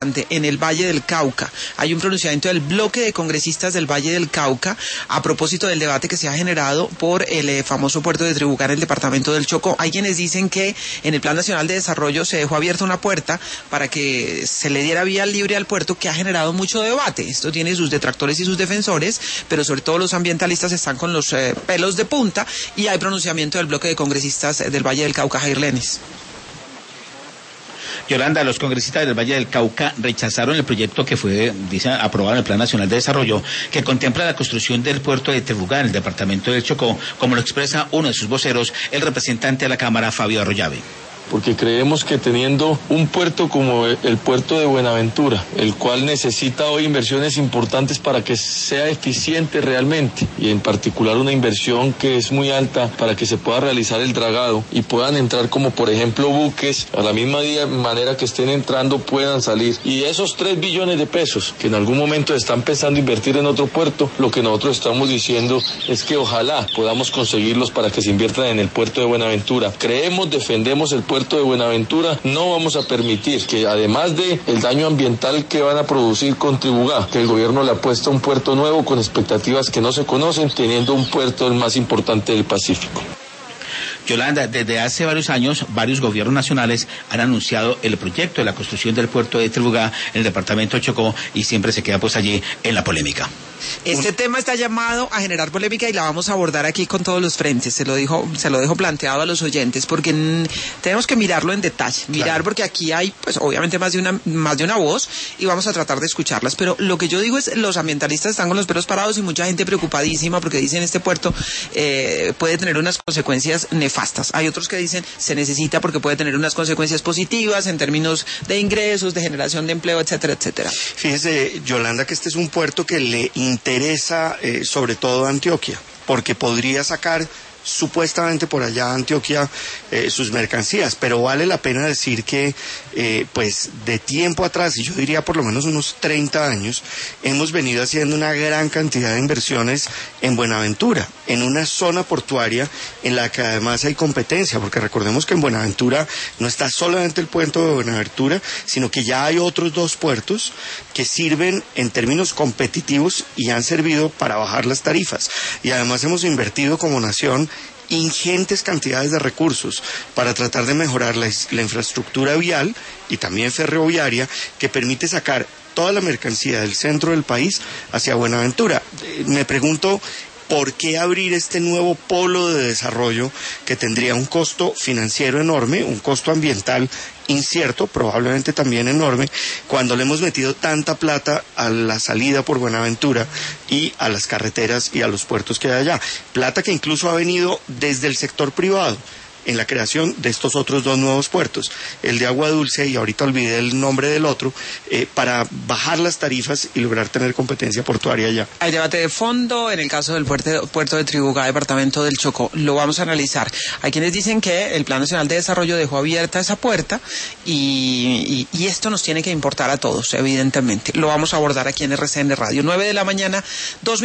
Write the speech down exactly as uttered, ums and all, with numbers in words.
en el Valle del Cauca. Hay un pronunciamiento del bloque de congresistas del Valle del Cauca a propósito del debate que se ha generado por el eh, famoso puerto de Tribuga en el departamento del Chocó. Hay quienes dicen que en el Plan Nacional de Desarrollo se dejó abierta una puerta para que se le diera vía libre al puerto, que ha generado mucho debate. Esto tiene sus detractores y sus defensores, pero sobre todo los ambientalistas están con los eh, pelos de punta, y hay pronunciamiento del bloque de congresistas del Valle del Cauca. Jair Lenis. Yolanda, los congresistas del Valle del Cauca rechazaron el proyecto que fue, dice, aprobado en el Plan Nacional de Desarrollo, que contempla la construcción del puerto de Tribuga en el departamento del Chocó, como lo expresa uno de sus voceros, el representante de la Cámara, Fabio Arroyave. Porque creemos que teniendo un puerto como el puerto de Buenaventura, el cual necesita hoy inversiones importantes para que sea eficiente realmente, y en particular una inversión que es muy alta para que se pueda realizar el dragado y puedan entrar como por ejemplo buques, a la misma manera que estén entrando puedan salir, y esos tres billones de pesos que en algún momento están pensando invertir en otro puerto, lo que nosotros estamos diciendo es que ojalá podamos conseguirlos para que se inviertan en el puerto de Buenaventura. Creemos, defendemos el puerto de Buenaventura, no vamos a permitir que además de el daño ambiental que van a producir con Tribugá, que el gobierno le apuesta a un puerto nuevo con expectativas que no se conocen, teniendo un puerto el más importante del Pacífico. Yolanda, desde hace varios años, varios gobiernos nacionales han anunciado el proyecto de la construcción del puerto de Tribuga en el departamento de Chocó, y siempre se queda pues allí en la polémica. Este Un... tema está llamado a generar polémica y la vamos a abordar aquí con todos los frentes. Se lo dijo, se lo dejo planteado a los oyentes, porque n- tenemos que mirarlo en detalle, mirar claro. Porque aquí hay, pues obviamente más de una más de una voz y vamos a tratar de escucharlas. Pero lo que yo digo es, los ambientalistas están con los pelos parados y mucha gente preocupadísima porque dicen este puerto eh, puede tener unas consecuencias nefastas. Hay otros que dicen se necesita porque puede tener unas consecuencias positivas en términos de ingresos, de generación de empleo, etcétera, etcétera. Fíjese, Yolanda, que este es un puerto que le interesa eh, sobre todo a Antioquia, porque podría sacar supuestamente por allá a Antioquia eh, sus mercancías, pero vale la pena decir que eh, pues de tiempo atrás, y yo diría por lo menos unos treinta años, hemos venido haciendo una gran cantidad de inversiones en Buenaventura, en una zona portuaria en la que además hay competencia, porque recordemos que en Buenaventura no está solamente el puerto de Buenaventura, sino que ya hay otros dos puertos que sirven en términos competitivos y han servido para bajar las tarifas, y además hemos invertido como nación ingentes cantidades de recursos para tratar de mejorar la, la infraestructura vial y también ferroviaria, que permite sacar toda la mercancía del centro del país hacia Buenaventura. Eh, me pregunto, ¿por qué abrir este nuevo polo de desarrollo que tendría un costo financiero enorme, un costo ambiental incierto, probablemente también enorme, cuando le hemos metido tanta plata a la salida por Buenaventura y a las carreteras y a los puertos que hay allá? Plata que incluso ha venido desde el sector privado en la creación de estos otros dos nuevos puertos, el de Agua Dulce y ahorita olvidé el nombre del otro, eh, para bajar las tarifas y lograr tener competencia portuaria allá. Hay debate de fondo en el caso del puerto, puerto de Tribuga, departamento del Chocó. Lo vamos a analizar. Hay quienes dicen que el Plan Nacional de Desarrollo dejó abierta esa puerta y, y, y esto nos tiene que importar a todos, evidentemente. Lo vamos a abordar aquí en R C N Radio. nueve de la mañana, dos